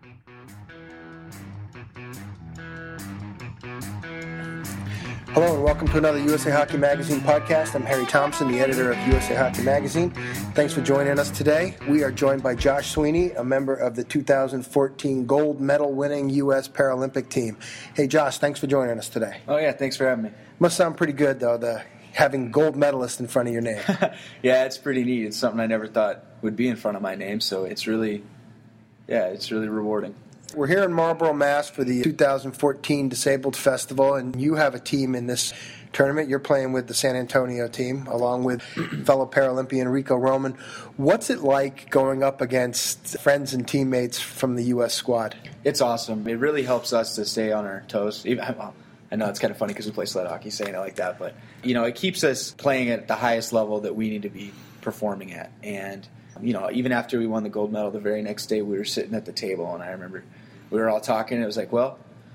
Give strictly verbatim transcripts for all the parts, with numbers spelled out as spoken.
Hello and welcome to another U S A Hockey Magazine podcast. I'm Harry Thompson, the editor of U S A Hockey Magazine. Thanks for joining us today. We are joined by Josh Sweeney, a member of the two thousand fourteen gold medal winning U S Paralympic team. Hey Josh, thanks for joining us today. Oh yeah, thanks for having me. Must sound pretty good though, the having gold medalist in front of your name. Yeah, it's pretty neat. It's something I never thought would be in front of my name, so it's really, yeah, it's really rewarding. We're here in Marlborough, Mass for the two thousand fourteen Disabled Festival, and you have a team in this tournament. You're playing with the San Antonio team, along with fellow Paralympian Rico Roman. What's it like going up against friends and teammates from the U S squad? It's awesome. It really helps us to stay on our toes. Even, well, I know it's kind of funny because we play sled hockey saying it like that, but you know, it keeps us playing at the highest level that we need to be performing at. And you know, even after we won the gold medal, the very next day we were sitting at the table, and I remember we were all talking, and it was like, well,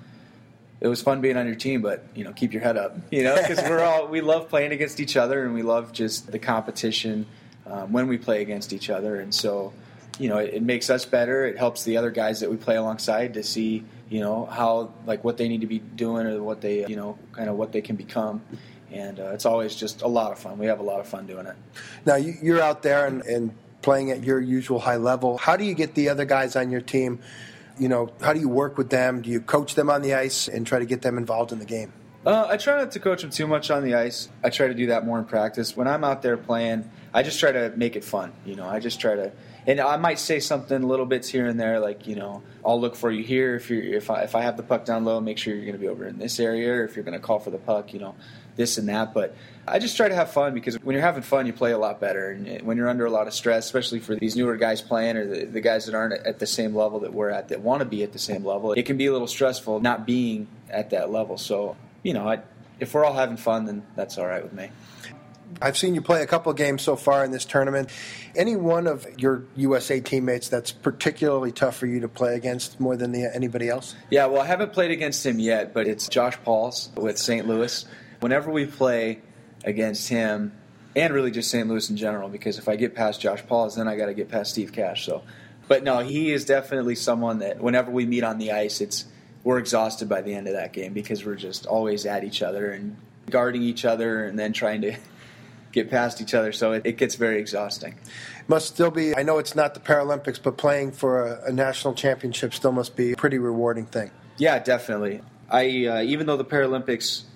it was fun being on your team, but, you know, keep your head up, you know, because we're all, we love playing against each other, and we love just the competition um, when we play against each other. And so, you know, it, it makes us better. It helps the other guys that we play alongside to see, you know, how, like, what they need to be doing or what they, you know, kind of what they can become. And uh, it's always just a lot of fun. We have a lot of fun doing it. Now, you, you're out there and, and playing at your usual high level. How do you get the other guys on your team? You know, how do you work with them? Do you coach them on the ice and try to get them involved in the game? Uh, I try not to coach them too much on the ice. I try to do that more in practice. When I'm out there playing, I just try to make it fun. You know, I just try to, and I might say something little bits here and there, like, you know, I'll look for you here. If you if I if I have the puck down low, make sure you're going to be over in this area. Or if you're going to call for the puck, you know, this and that. But I just try to have fun, because when you're having fun, you play a lot better. And when you're under a lot of stress, especially for these newer guys playing, or the, the guys that aren't at the same level that we're at, that want to be at the same level, it can be a little stressful not being at that level. So, you know, I, if we're all having fun, then that's all right with me. I've seen you play a couple of games so far in this tournament. Any one of your U S A teammates that's particularly tough for you to play against more than the, anybody else? Yeah, well, I haven't played against him yet, but it's Josh Pauls with Saint Louis. Whenever we play against him, and really just Saint Louis in general, because if I get past Josh Pauls, then I got to get past Steve Cash. So, but no, he is definitely someone that whenever we meet on the ice, it's we're exhausted by the end of that game, because we're just always at each other and guarding each other and then trying to get past each other, so it, it gets very exhausting. Must still be, I know it's not the Paralympics, but playing for a, a national championship still must be a pretty rewarding thing. Yeah, definitely. I uh, even though the Paralympics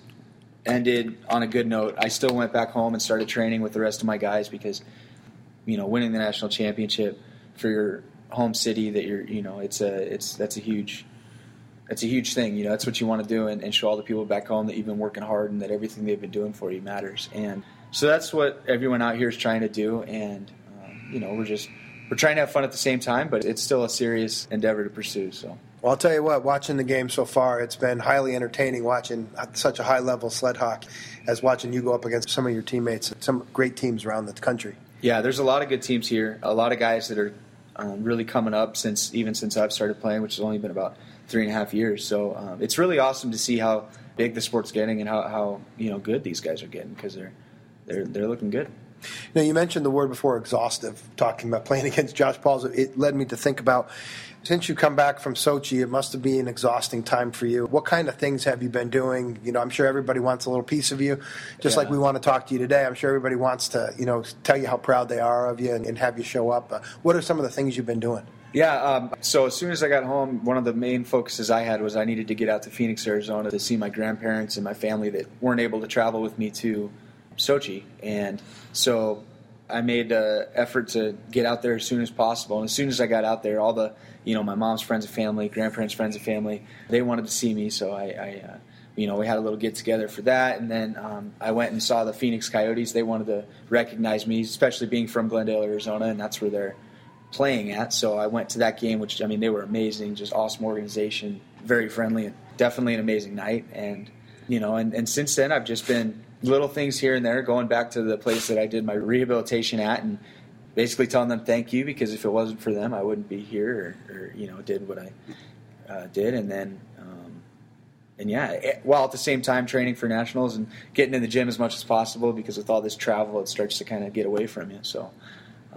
ended on a good note, I still went back home and started training with the rest of my guys, because, you know, winning the national championship for your home city, that you're, you know, it's a it's that's a huge It's a huge thing, you know. That's what you want to do, and, and show all the people back home that you've been working hard and that everything they've been doing for you matters. And so that's what everyone out here is trying to do. And um, you know, we're just we're trying to have fun at the same time, but it's still a serious endeavor to pursue. So, well, I'll tell you what, watching the game so far, it's been highly entertaining watching such a high level sled hockey as watching you go up against some of your teammates, some great teams around the country. Yeah, there's a lot of good teams here. A lot of guys that are um, really coming up since even since I've started playing, which has only been about three and a half years. So um, it's really awesome to see how big the sport's getting and how, how you know good these guys are getting, because they're they're they're looking good. Now, you mentioned the word before, exhaustive, talking about playing against Josh Pauls. It led me to think about, since you come back from Sochi, it must have been an exhausting time for you. What kind of things have you been doing? You know, I'm sure everybody wants a little piece of you, just yeah. like we want to talk to you today. I'm sure everybody wants to, you know, tell you how proud they are of you and, and have you show up. Uh, what are some of the things you've been doing? Yeah, um, so as soon as I got home, one of the main focuses I had was I needed to get out to Phoenix, Arizona to see my grandparents and my family that weren't able to travel with me to Sochi. And so I made an effort to get out there as soon as possible. And as soon as I got out there, all the, you know, my mom's friends and family, grandparents' friends and family, they wanted to see me. So I, I uh, you know, we had a little get-together for that. And then um, I went and saw the Phoenix Coyotes. They wanted to recognize me, especially being from Glendale, Arizona, and that's where they're playing at. So I went to that game, which, I mean, they were amazing, just awesome organization, very friendly, and definitely an amazing night. And, you know, and, and since then I've just been little things here and there, going back to the place that I did my rehabilitation at and basically telling them thank you, because if it wasn't for them, I wouldn't be here or, or you know, did what I uh, did. And then, um, and yeah, it, while at the same time training for nationals and getting in the gym as much as possible, because with all this travel, it starts to kind of get away from you. So, um,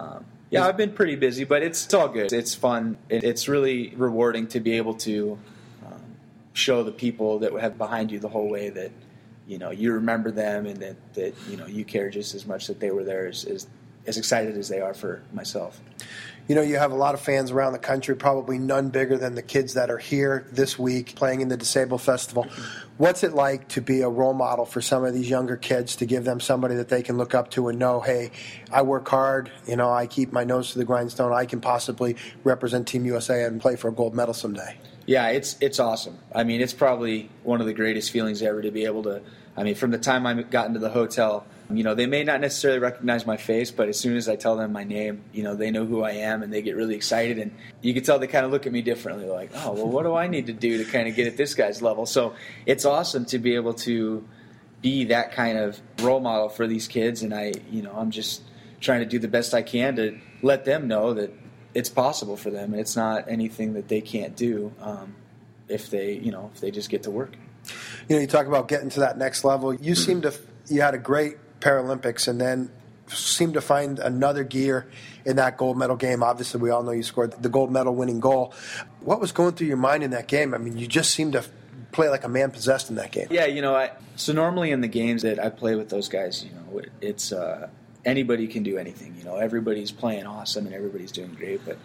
Yeah, I've been pretty busy, but it's, it's all good. It's fun. It, it's really rewarding to be able to um, show the people that have behind you the whole way that, you know, you remember them and that, that you know, you care just as much that they were there as, as, as excited as they are for myself. You know, you have a lot of fans around the country, probably none bigger than the kids that are here this week playing in the Disabled Festival. What's it like to be a role model for some of these younger kids, to give them somebody that they can look up to and know, hey, I work hard, you know, I keep my nose to the grindstone, I can possibly represent Team U S A and play for a gold medal someday? Yeah, it's it's awesome. I mean, it's probably one of the greatest feelings ever to be able to, I mean, from the time I got into the hotel, you know, they may not necessarily recognize my face, but as soon as I tell them my name, you know, they know who I am and they get really excited. And you can tell they kind of look at me differently, like, oh, well, what do I need to do to kind of get at this guy's level? So it's awesome to be able to be that kind of role model for these kids. And I, you know, I'm just trying to do the best I can to let them know that it's possible for them. And it's not anything that they can't do um, if they, you know, if they just get to work. You know, you talk about getting to that next level. You seem to, you had a great Paralympics and then seemed to find another gear in that gold medal game. Obviously, we all know you scored the gold medal winning goal. What was going through your mind in that game? I mean, you just seemed to play like a man possessed in that game. Yeah, you know, I, so normally in the games that I play with those guys, you know, it, it's uh, anybody can do anything. You know, everybody's playing awesome and everybody's doing great. But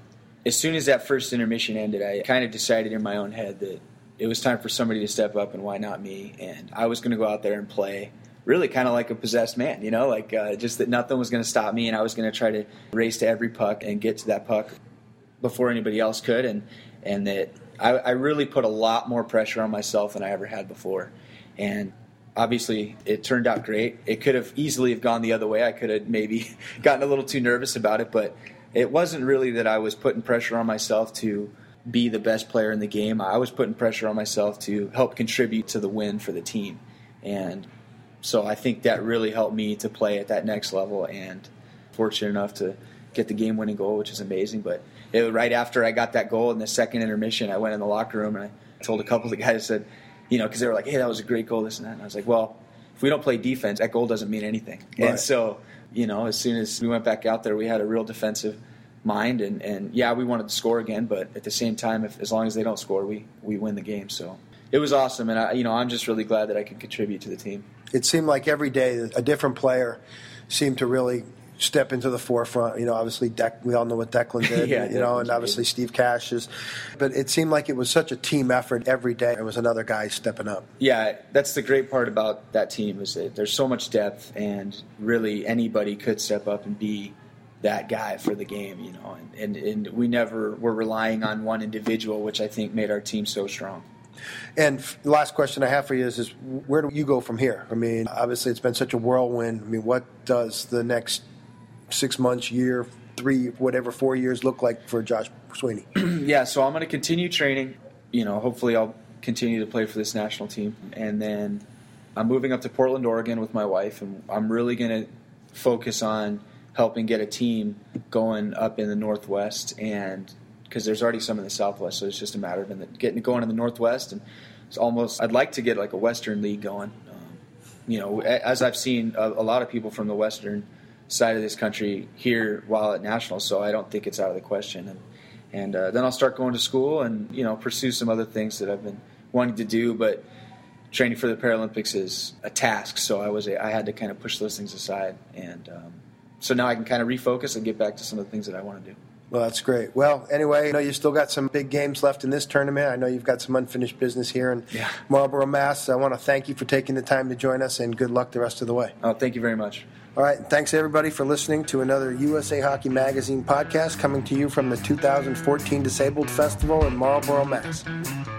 as soon as that first intermission ended, I kind of decided in my own head that it was time for somebody to step up, and why not me? And I was going to go out there and play really kind of like a possessed man, you know, like uh, just that nothing was going to stop me, and I was going to try to race to every puck and get to that puck before anybody else could, and and that I, I really put a lot more pressure on myself than I ever had before. And obviously it turned out great. It could have easily have gone the other way. I could have maybe gotten a little too nervous about it, but it wasn't really that I was putting pressure on myself to be the best player in the game. I was putting pressure on myself to help contribute to the win for the team. And so I think that really helped me to play at that next level, and fortunate enough to get the game-winning goal, which is amazing. But it was right after I got that goal in the second intermission, I went in the locker room and I told a couple of the guys, I said, you know, because they were like, hey, that was a great goal, this and that. And I was like, well, if we don't play defense, that goal doesn't mean anything. Right. And so, you know, as soon as we went back out there, we had a real defensive mind. And, and yeah, we wanted to score again, but at the same time, if as long as they don't score, we, we win the game. So it was awesome. And, I, you know, I'm just really glad that I could contribute to the team. It seemed like every day a different player seemed to really step into the forefront. You know, obviously, Dec- we all know what Declan did, yeah, you know, and obviously Steve Cash is. But it seemed like it was such a team effort every day. There was another guy stepping up. Yeah, that's the great part about that team is that there's so much depth, and really anybody could step up and be that guy for the game, you know. And, and, and we never were relying on one individual, which I think made our team so strong. And the last question I have for you is, is where do you go from here? I mean, obviously it's been such a whirlwind. I mean, what does the next six months, year, three, whatever, four years look like for Josh Sweeney? Yeah, so I'm going to continue training. You know, hopefully I'll continue to play for this national team. And then I'm moving up to Portland, Oregon with my wife, and I'm really going to focus on helping get a team going up in the Northwest, and because there's already some in the Southwest, so it's just a matter of in the, getting it going in the Northwest. And it's almost, I'd like to get like a Western League going. Um, you know, as I've seen a, a lot of people from the Western side of this country here while at nationals, so I don't think it's out of the question. And and uh, then I'll start going to school and, you know, pursue some other things that I've been wanting to do. But training for the Paralympics is a task, so I was I had to kind of push those things aside. And um, so now I can kind of refocus and get back to some of the things that I want to do. Well, that's great. Well, anyway, I know you still got some big games left in this tournament. I know you've got some unfinished business here in yeah. Marlboro, Mass. I want to thank you for taking the time to join us, and good luck the rest of the way. Oh, thank you very much. All right, and thanks everybody for listening to another U S A Hockey Magazine podcast coming to you from the two thousand fourteen Disabled Festival in Marlboro, Mass.